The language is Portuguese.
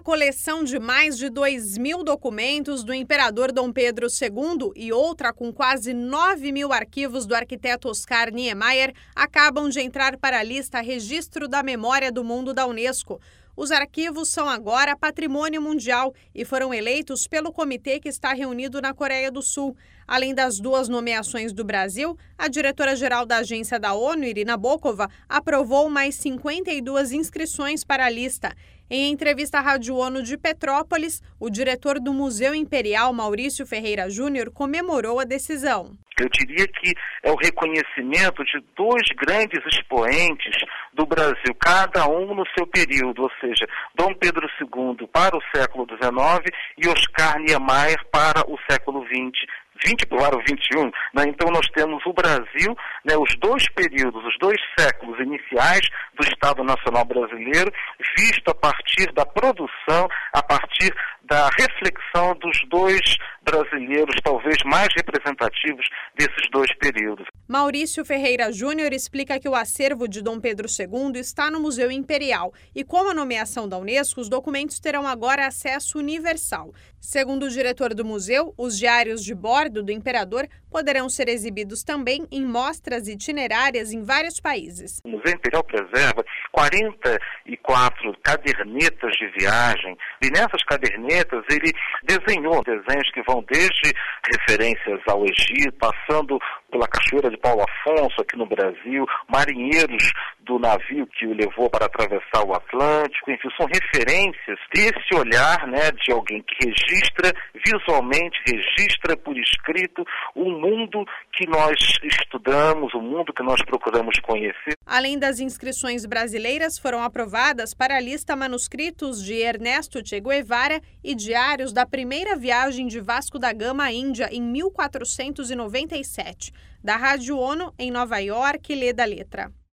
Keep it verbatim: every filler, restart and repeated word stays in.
coleção de mais de dois mil documentos do imperador Dom Pedro segundo e outra com quase nove mil arquivos do arquiteto Oscar Niemeyer acabam de entrar para a lista Registro da Memória do Mundo da Unesco. Os arquivos são agora patrimônio mundial e foram eleitos pelo comitê que está reunido na Coreia do Sul. Além das duas nomeações do Brasil, a diretora-geral da agência da ONU, Irina Bokova, aprovou mais cinquenta e duas inscrições para a lista. Em entrevista à Rádio ONU de Petrópolis, o diretor do Museu Imperial, Maurício Ferreira Júnior, comemorou a decisão. Eu diria que é o reconhecimento de dois grandes expoentes do Brasil, cada um no seu período, ou seja, Dom Pedro segundo para o século dezenove e Oscar Niemeyer para o século vinte. vinte para o vinte e um, né? Então nós temos o Brasil, né, os dois períodos, os dois séculos iniciais do Estado Nacional Brasileiro, visto a partir da produção, a partir da reflexão dos dois brasileiros, talvez mais representativos desses dois períodos. Maurício Ferreira Júnior explica que o acervo de Dom Pedro segundo está no Museu Imperial e, com a nomeação da Unesco, os documentos terão agora acesso universal. Segundo o diretor do museu, os diários de bordo do imperador poderão ser exibidos também em mostras itinerárias em vários países. O Museu Imperial preserva quarenta e quatro cadernetas de viagem e nessas cadernetas ele desenhou desenhos que vão desde referências ao Egito, passando pela Cachoeira de Paulo Afonso aqui no Brasil, marinheiros do navio que o levou para atravessar o Atlântico, enfim, são referências desse olhar, né, de alguém que registra visualmente, registra por escrito o mundo que nós estudamos, o mundo que nós procuramos conhecer. Além das inscrições brasileiras, foram aprovadas para a lista manuscritos de Ernesto Che Guevara e diários da primeira viagem de Vasco da Gama à Índia em mil quatrocentos e noventa e sete. Da Rádio ONU, em Nova York, Leda Letra.